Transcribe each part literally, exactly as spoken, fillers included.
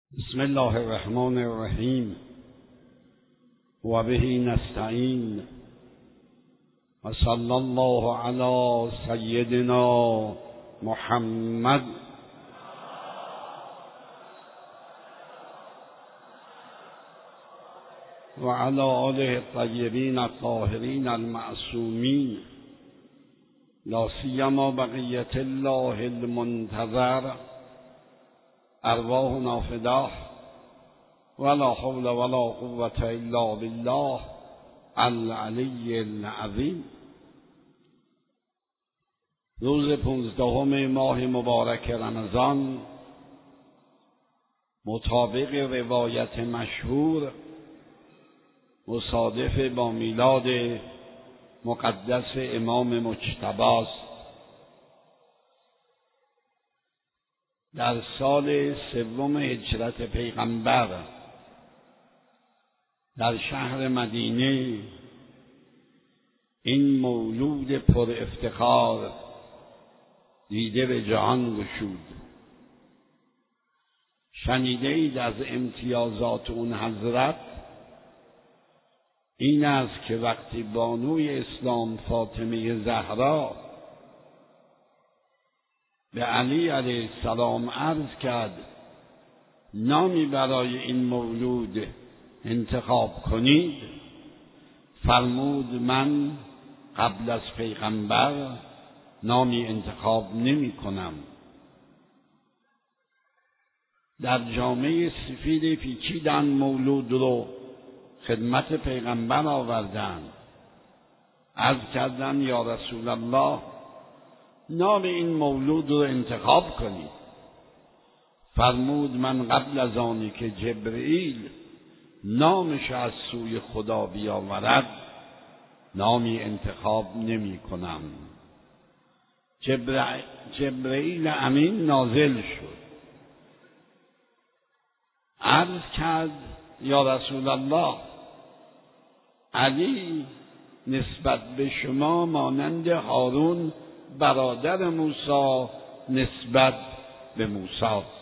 بسم الله الرحمن الرحیم و به نستعین و صلی الله علی سیدنا محمد و علی آله الطیبین الطاهرین المعصومین لا سیما بقیة الله المنتظر ارواحنا فداه ولا حول ولا قوة الا بالله العلی العظیم. روز پانزدهم ماه مبارک رمضان مطابق روایت مشهور مصادف با میلاد مقدس امام مجتبی است. در سال سوم هجرت پیغمبر در شهر مدینه این مولود پر افتخار دیده به جهان گشود. شنیده اید از امتیازات اون حضرت این است که وقتی بانوی اسلام فاطمه زهرا به علی علیه السلام عرض کرد نامی برای این مولود انتخاب کنید، فرمود من قبل از پیغمبر نامی انتخاب نمی کنم. در جامعه سفید پیچیدن مولود رو خدمت پیغمبر آوردن، عرض کردن یا رسول الله نام این مولود رو انتخاب کنید. فرمود من قبل از آنی که جبرئیل نامش از سوی خدا بیاورد نامی انتخاب نمی کنم. جبرئیل, جبرئیل امین نازل شد، عرض کرد یا رسول الله علی نسبت به شما مانند هارون برادر موسی نسبت به موسی است.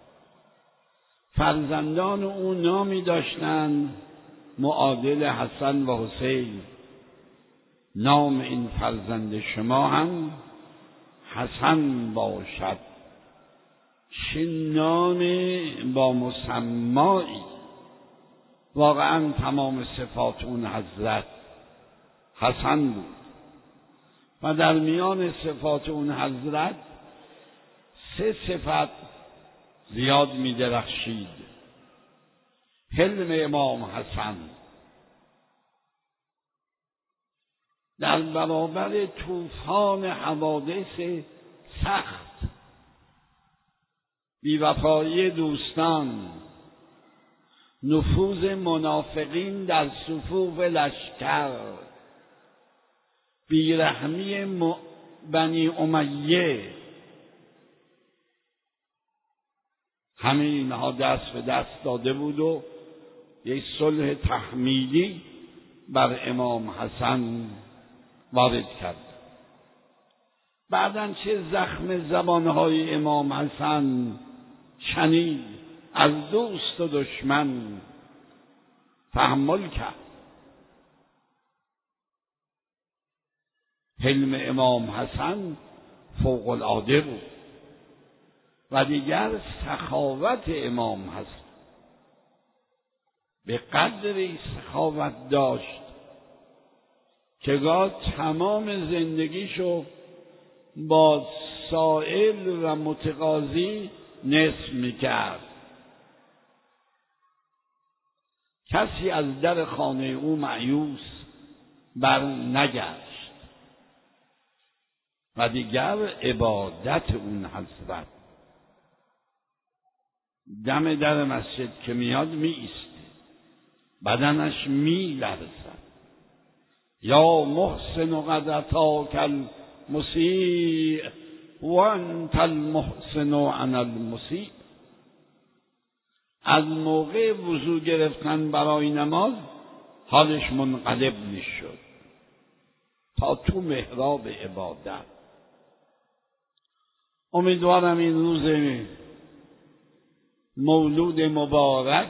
فرزندان او نامی داشتند معادل حسن و حسین. نام این فرزند شما هم حسن باشد. چه نام با مسمایی! واقعا تمام صفات اون حضرت حسن بود و در میان صفات اون حضرت سه صفت زیاد می درخشید. حلم امام حسن در برابر طوفان حوادث سخت، بی‌وفایی دوستان، نفوذ منافقین در صفوف لشکر، بیرحمی م... بنی امیه، همه اینها دست به دست داده بود و یک صلح تحمیلی بر امام حسن وارد کرد. بعداً چه زخم زبانهای امام حسن شنید، از دوست و دشمن تحمل کرد. حلم امام حسن فوق العاده بود و دیگر سخاوت امام حسن به قدری سخاوت داشت که گاه تمام زندگیشو با سائل و متقاضی نصف میکرد. کسی از در خانه او مایوس بر نگشت. و دیگر عبادت اون حضرت، دم در مسجد که میاد می ایسته، بدنش می لرزد. یا محسن قد اتاک المسیء و انت المحسن انا المسیء. از موقع وضو گرفتن برای نماز حالش منقلب میشد تا تو محراب عبادت. امیدوارم این روز مولود مبارک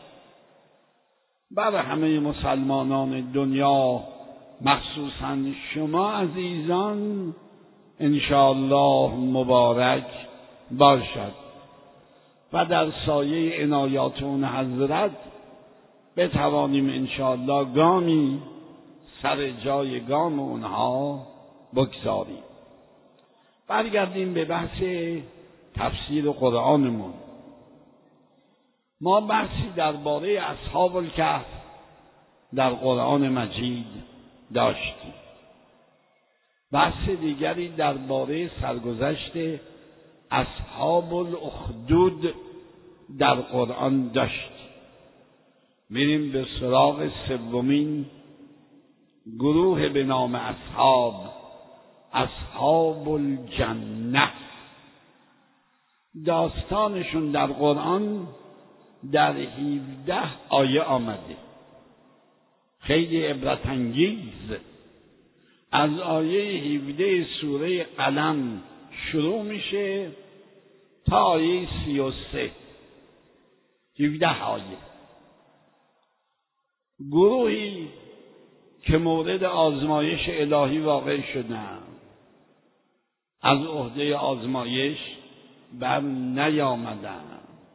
بر همه مسلمانان دنیا، مخصوصاً شما عزیزان، انشاءالله مبارک باشد و در سایه عنایات اون حضرت بتوانیم انشاءالله گامی سر جای گام اونها بگذاریم. برگردیم به بحث تفسیر قرآنمون. ما بحثی درباره اصحاب الکهف در قرآن مجید داشتیم. بحث دیگری درباره سرگذشت اصحاب الاخدود در قرآن داشتیم. میریم به سراغ سومین گروه به نام اصحاب، اصحاب الجنه. داستانشون در قرآن در هفده آیه آمده، خیلی عبرت انگیز. از آیه هفده سوره قلم شروع میشه تا آیه سی و سه، هفده آیه. گروهی که مورد آزمایش الهی واقع شدند، از عهده آزمایش بر نیامدند،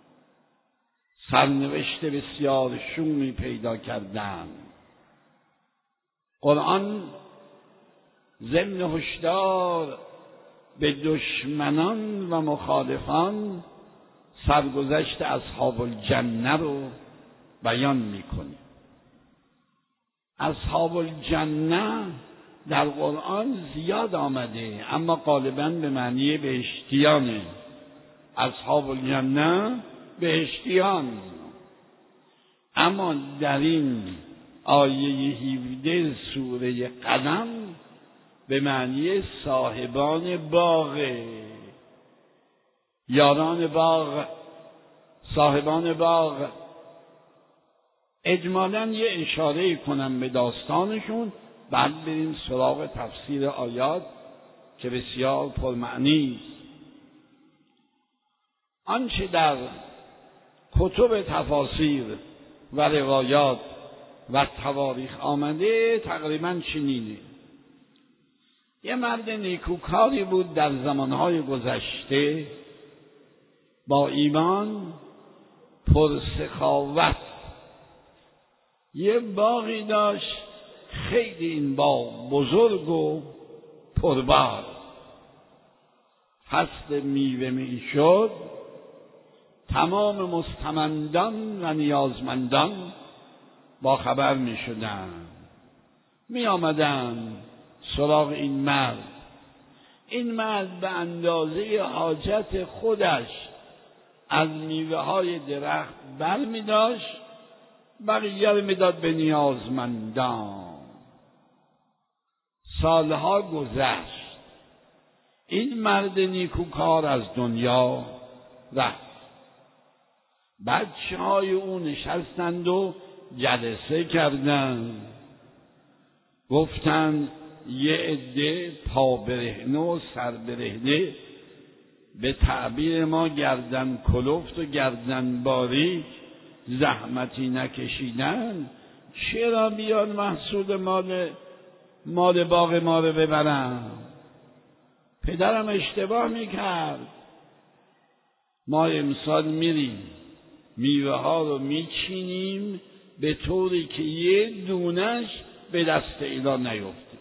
سرنوشت بسیار شومی پیدا کردند. قرآن ضمن هشدار به دشمنان و مخالفان سرگذشت اصحاب الجنه رو بیان میکنه. اصحاب الجنه در قرآن زیاد آمده، اما غالباً به معنی بهشتیانه. اصحاب الجنه بهشتیان. اما در این آیه هفده سوره قلم به معنی صاحبان باغ، یاران باغ، صاحبان باغ. اجمالاً یه اشاره کنم به داستانشون، بعد بریم سراغ تفسیر آیات که بسیار پرمعنی است. آنچه در کتب تفاسیر و روایات و تواریخ آمده تقریباً چنینه: یه مرد نیکوکاری بود در زمانهای گذشته، با ایمان، پرسخاوت. یه باغی داشت، خیلی این باغ بزرگ و پربار. فصل میوه می شد، تمام مستمندان و نیازمندان با خبر می شدن، می آمدن سراغ این مرد. این مرد به اندازه حاجت خودش از میوه های درخت بر می داشت، بقیه رو می داد به نیازمندان. سالها گذشت، این مرد نیکوکار از دنیا رفت. بچه های او نشستند و جلسه کردند، گفتند یه عده پا برهنه و سر برهنه، به تعبیر ما گردن کلفت و گردن باریک، زحمتی نکشیدن، چرا بیان محصول مال مال باغ ما رو ببرن؟ پدرم اشتباه میکرد. ما امسال میریم میوه ها رو میچینیم به طوری که یه دونش به دست اینا نیفته.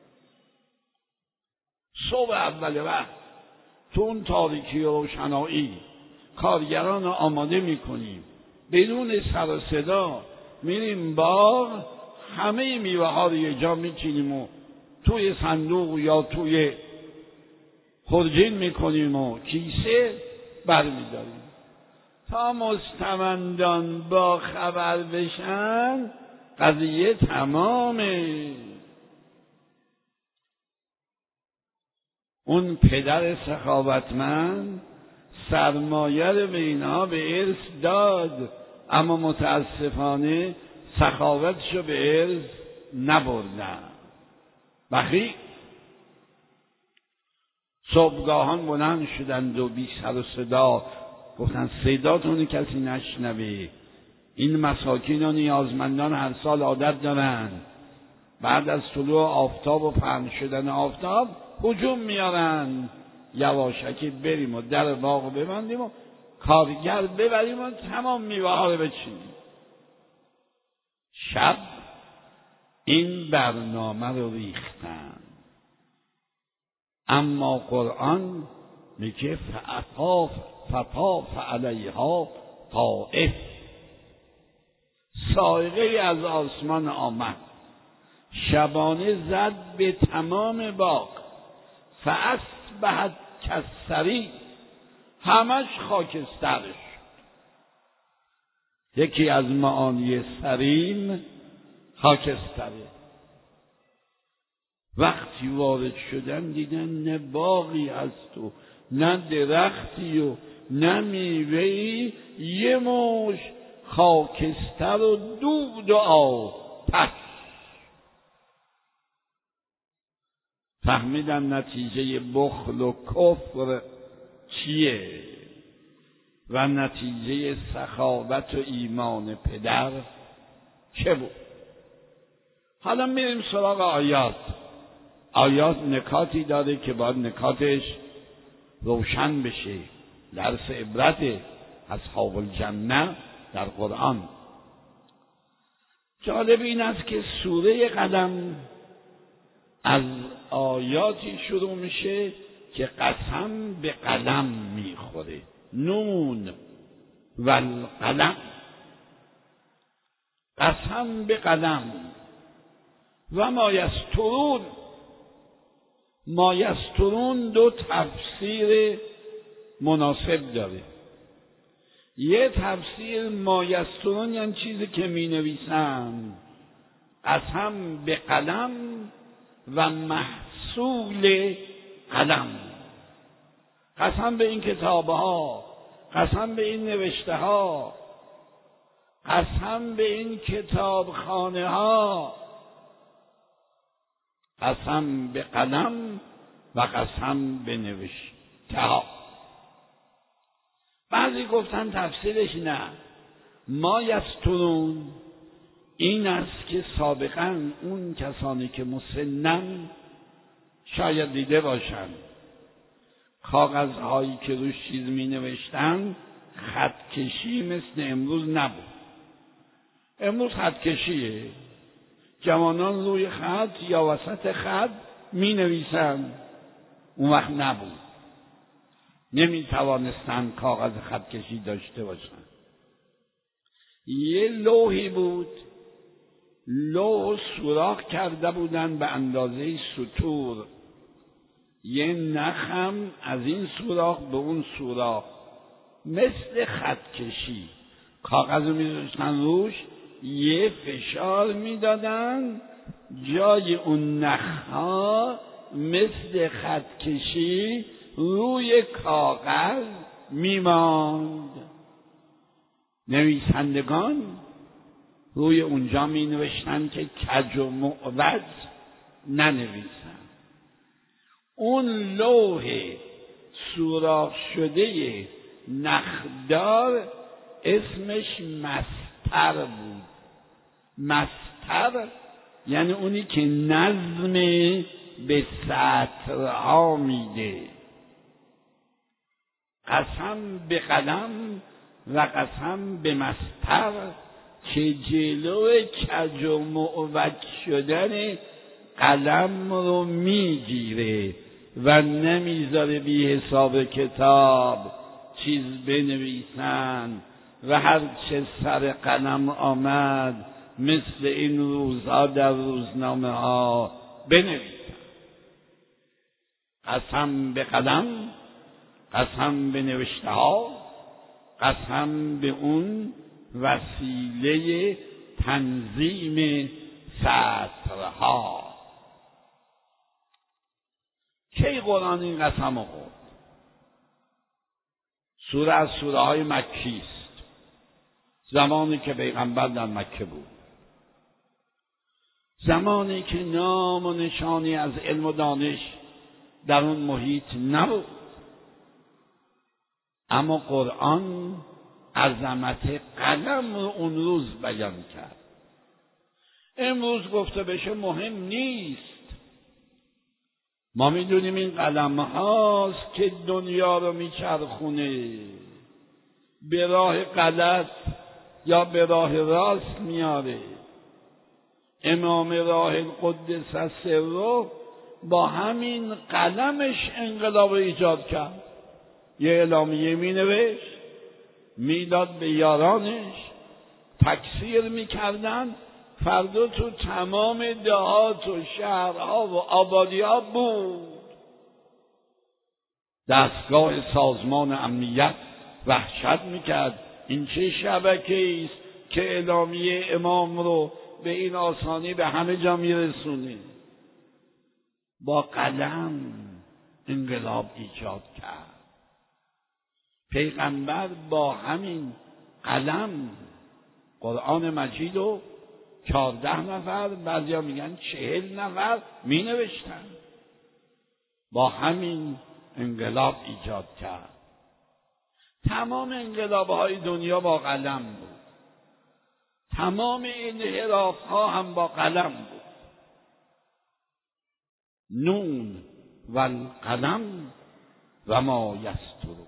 صبح اول وقت تو اون تاریکی روشنایی کارگران رو آماده میکنیم، بدون سر و صدا میریم باغ، همه میوه ها رو یه جا میچینیم و توی صندوق یا توی خرجین میکنیم و کیسه برمیداریم. تا مستمندان با خبر بشن قضیه تمامه. اون پدر سخاوتمند سرمایه رو به اینها به ارث داد، اما متاسفانه سخاوتشو به ارث نبردن. بخیل صبحگاهان بلند شدند و بی سر و صدا گفتن صداتون کسی نشنوه، این مساکین و نیازمندان هر سال عادت دارن بعد از طلوع آفتاب و پهن شدن آفتاب هجوم میارن، یواشکی بریم و در باغ ببندیم و کارگر ببریم و تمام میوه ها رو بچینیم. شب این برنامه رو ریختن، اما قرآن میگه فطاف فطاف علیها طائف، صاعقه از آسمان آمد شبانه زد به تمام باغ، فاصبحت کالصریم، همش خاکسترش. یکی از معانی سریم خاکستره. وقتی وارد شدن دیدن نه باغی هست و نه درختی و نه میوه‌ای، یه موش خاکستر و دود و آتش. فهمیدن نتیجه بخل و کفر چیه و نتیجه سخاوت و ایمان پدر چه بود. حالا میریم سراغ آیات. آیات نکاتی داره که باید نکاتش روشن بشه، درس عبرت اصحاب الجنه در قرآن. جالب این است که سوره قلم از آیاتی شروع میشه که قسم به قلم میخوره، نون و القلم، قسم به قلم و ما یسطرون. ما یسطرون دو تفسیر مناسب داره. یه تفسیر ما یسطرون یعنی چیزی که می نویسن، قسم به قلم و محصول قلم، قسم به این کتاب ها، قسم به این نوشته ها، قسم به این کتاب خانه ها، قسم به قلم و قسم به نوشته ها. بعضی گفتن تفسیرش نه، ما یسطرون این است که سابقا اون کسانی که مسنن شاید دیده باشن کاغذهایی که روش چیز می نوشتن خطکشی مثل امروز نبود. امروز خطکشیه، جوانان روی خط یا وسط خط می نویسن، اون وقت نبود، نمی توانستن کاغذ خطکشی داشته باشن. یه لوحی بود، لوح سوراخ کرده بودن به اندازه سطور، یه نخم از این سوراخ به اون سوراخ، مثل خطکشی کاغذ رو می‌ذاشتن روش، یه فشار میدادن جای اون نخها مثل خطکشی روی کاغذ میماند. نویسندگان روی اونجا می نوشتن که کج و معوج ننویسن. اون لوح سوراخ شده نخدار اسمش مسطر بود. مسطر یعنی اونی که نظم به سطرها میده. قسم به قلم و قسم به مسطر که جلو کج و معوج شدن قلم رو میگیره و نمیذاره بی حساب کتاب چیز بنویسن و هر چه سر قلم آمد مثل این روزها در روزنامه ها بنویسن. قسم به قلم، قسم به نوشته ها، قسم به اون وسیله تنظیم سطرها. کی قرآن این قسم رو خورد؟ سوره از سوره های مکی است، زمانی که پیغمبر در مکه بود، زمانی که نام و نشانی از علم و دانش در اون محیط نبود. اما قرآن عظمت قلم رو اون روز بیان کرد. امروز گفته بشه مهم نیست. ما میدونیم این قلم هاست که دنیا رو میچرخونه، به راه غلط یا به راه راست میاره. امام راه القدس السر با همین قلمش انقلاب ایجاد کرد. یه اعلامیه می نوشت، میداد به یارانش، تکثیر میکردن، فردا تو تمام دهات و شهرها و آبادی‌ها بود. دستگاه سازمان امنیت وحشت میکرد. این چه شبکه‌ای است که اعلامیه امام رو به این آسانی به همه جا میرسونه؟ با قلم انقلاب ایجاد کرد. پیغمبر با همین قلم قرآن مجید رو چهارده نفر، بعضیا میگن چهل نفر می نوشتن. با همین انقلاب ایجاد کرد. تمام انقلاب‌های دنیا با قلم بود. تمام انحراف‌ها هم با قلم بود. نون و القلم و ما یسطرون.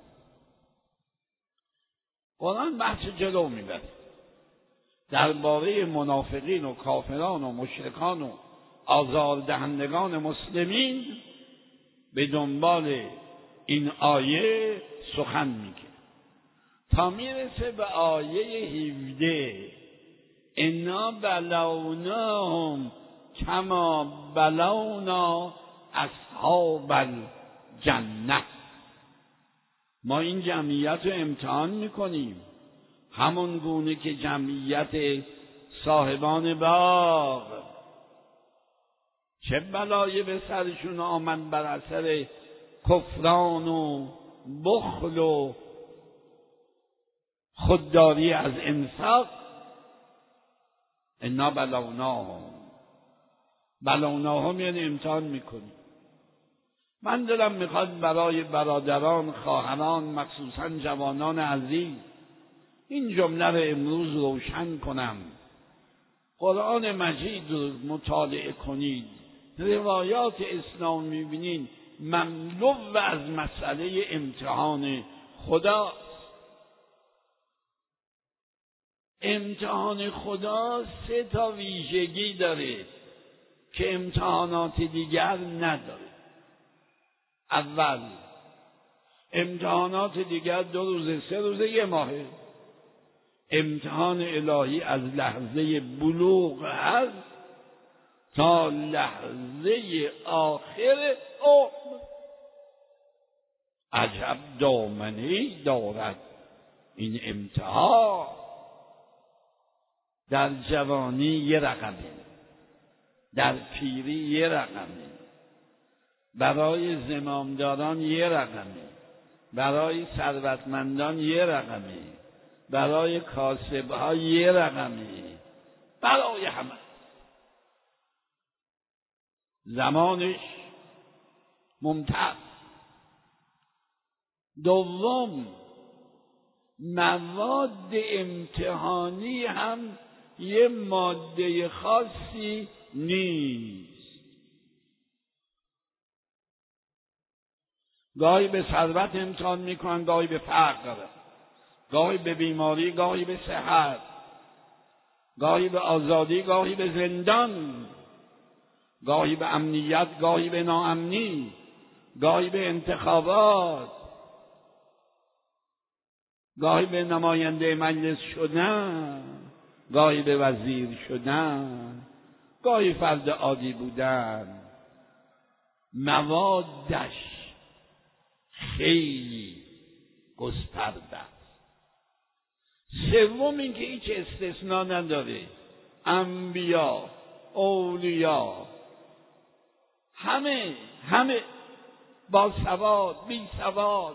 قرآن بحث جلو میبره درباره منافقین و کافران و مشرکان و آزاردهندگان مسلمین. به دنبال این آیه سخن میگه تا میرسه به آیه هفده. انا بلوناهم کما بلونا اصحاب الجنه. ما این جمعیت رو امتحان میکنیم همون گونه که جمعیت صاحبان باغ چه بلایی به سرشون آمد بر اثر کفران و بخل و خودداری از انفاق. انا بلوناهم، بلوناهم یعنی امتحان میکنیم. من دلم میخواد برای برادران، خواهران، مخصوصا جوانان عزیز این جمله رو امروز روشن کنم. قرآن مجید رو مطالعه کنید، روایات اسلام میبینید مملو از مسئله امتحان خدا. امتحان خدا سه تا ویژگی داره که امتحانات دیگر نداره. اول، امتحانات دیگر دو روزه، سه روزه، یه ماهه. امتحان الهی از لحظه بلوغ هست تا لحظه آخر عمر. عجب دامنه‌ای دارد این امتحان. در جوانی یه رقمه، در پیری یه رقمه، برای زمامداران یه رقمه، برای ثروتمندان یه رقمه، برای کاسب‌ها یه رقمه، برای همه. زمانش ممتد. دوم، مواد امتحانی هم یه ماده خاصی نیست. گاهی به ثروت امتحان میکنن، گاهی به فقر، گاهی به بیماری، گاهی به صحت، گاهی به آزادی، گاهی به زندان، گاهی به امنیت، گاهی به ناامنی، گاهی به انتخابات، گاهی به نماینده مجلس شدن، گاهی به وزیر شدن، گاهی فرد عادی بودن. موادش خیلی گسترده است. سوم اینکه هیچ استثناء نداره. انبیا، اولیا، همه همه با سواد، بی سواد.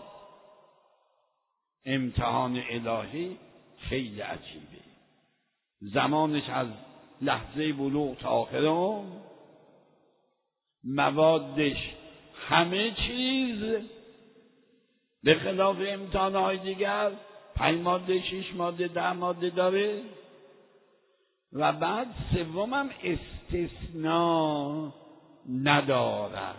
امتحان الهی خیلی عجیبه. زمانش از لحظه بلوغ تا آخر عمر، موادش همه چیز به خلاف امتحانهای دیگر پنج ماده، شش ماده، ده ماده داره. و بعد سومم استثناء نداره.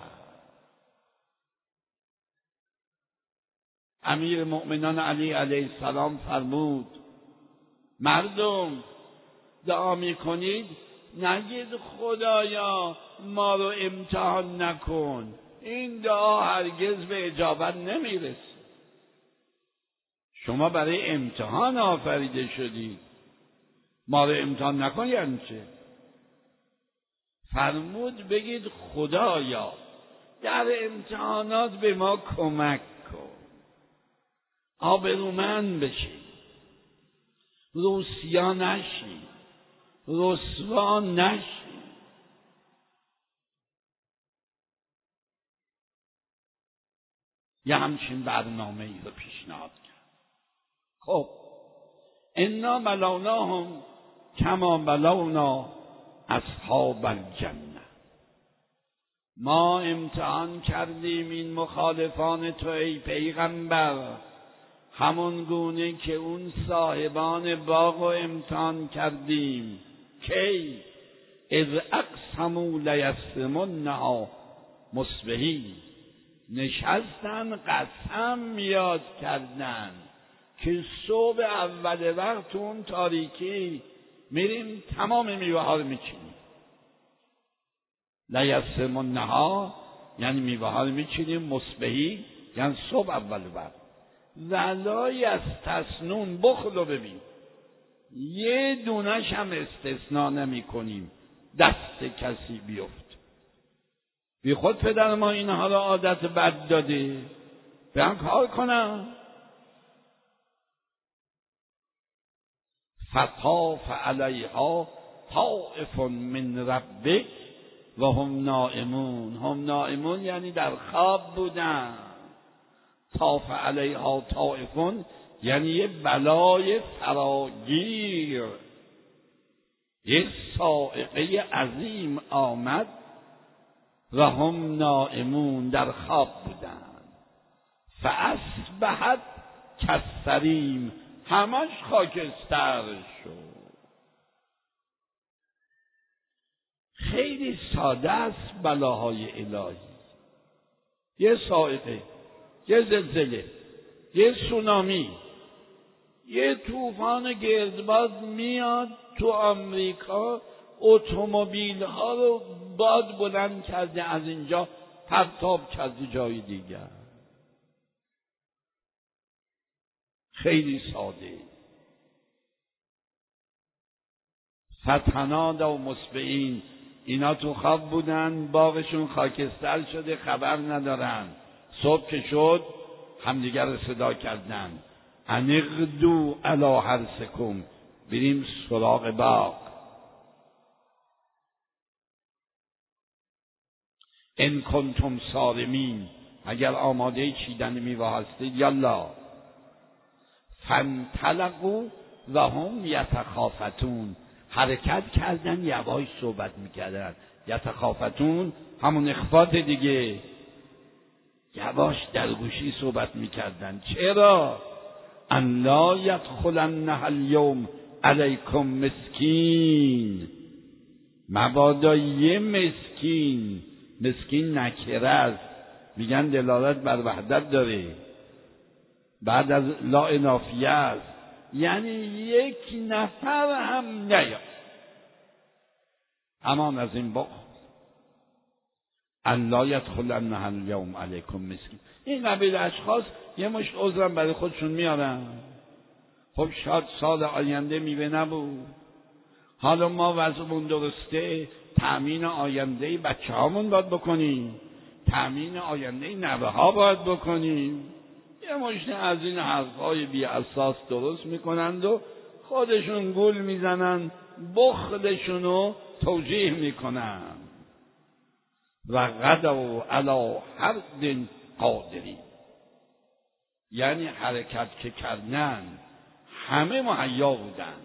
امیر مؤمنان علی علیه السلام فرمود مردم دعا میکنید نگید خدایا ما رو امتحان نکن، این دعا هرگز به اجابت نمیرسه. شما برای امتحان آفریده شدید، ما رو امتحان نکن یعنی چه؟ فرمود بگید خدایا در امتحانات به ما کمک کن، آبرومند بشی، روسیا نشی، رسوا نشی. یه همچین برنامه ای رو پیشنهاد کرد. خب انا بلوناهم کما بلونا اصحاب الجنه، ما امتحان کردیم این مخالفان تو ای پیغمبر همون گونه که اون صاحبان باغ رو امتحان کردیم. کی؟ اذ اقسموا لیسمنها مصبحین، نشستن قسم یاد کردن که صبح اول وقت تو اون تاریکی میریم تمام میوه ها رو میچینیم. لیسمنها یعنی میوه ها رو میچینیم، مصبحین یعنی صبح اول وقت. ولا یستثنون، بخلو ببین یه دونش هم استثناء نمی کنیم دست کسی بیفت. بی خود پدر ما اینها را عادت بد داده، به هم کار کنم. فطاف علیها طائف من ربک و هم نائمون. هم نائمون یعنی در خواب بودن. طاف علیها طائفون یعنی یه بلای فراگیر، یه صاعقه عظیم آمد و هم نائمون، در خواب بودن. فاصبحت کالصریم، همش خاکستر شد. خیلی ساده است بلاهای الهی. یه صاعقه، یه زلزله، یه سونامی، یه طوفان گردباد میاد تو آمریکا، اتومبیل ها رو باد بلند کرده، از اینجا پرتاب کرده جای دیگر. خیلی ساده. فتنادوا مصبحین، اینا تو خواب بودن، باغشون خاکستر شده، خبر ندارن. صبح که شد همدیگر رو صدا کردن انغدو علی حرثکم، بریم سراغ باغ. ان کنتم صارمین، اگر آماده چیدن میوه هستید یلا. فانطلقوا و هم یتخافتون، حرکت کردن، یواش صحبت میکردن. یتخافتون همون اخفات دیگه، یواش در گوشی صحبت میکردن. چرا؟ ان لا یدخلنها الیوم علیکم مسکین، مبادا یه مسکین، مسکین نکره است، میگن دلالت بر وحدت داره، بعد از لا نافیه است، یعنی یک نفر هم نیاد. امان از این بخل. ان لا یدخلنها الیوم علیکم مسکین. این قبیل اشخاص یه مشت عذرم برای خودشون میارن. خب شاید سال آینده میوه نبود، حالا ما وضعمون درسته، تأمین آینده بچه هامون باید بکنیم، تأمین آینده نوه ها باید بکنیم. یه مشت از این حرفهای بی اساس درست میکنند و خودشون گول میزنن، بخلشونو توجیه میکنن. و غدوا علی حرد قادرین، یعنی حرکت که کردن همه مهیا بودن،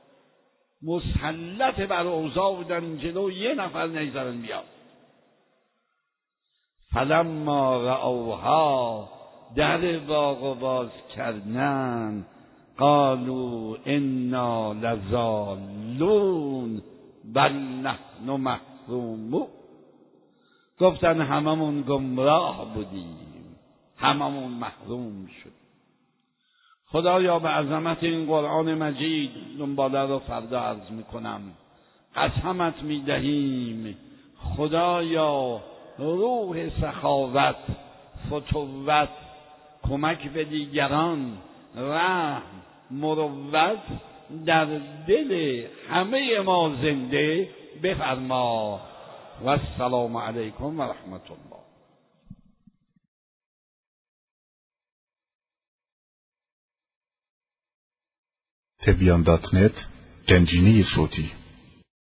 مسلط بر اوضاع بودن، جلو یه نفر نیزارن بیاد. فلما رأوها در باغ باز کردن قالوا انا لضالون بل نحن محرومون، گفتن هممون گمراه بودیم، هممون محروم شد. خدایا به عظمت این قرآن مجید دنباله رو فردا عرض میکنم، قسمت میدهیم خدایا روح سخاوت، فتوت، کمک به دیگران، رحم، مروت در دل همه ما زنده بفرما. و السلام علیکم و رحمت الله. تبیان دات نت گنجینه صوتی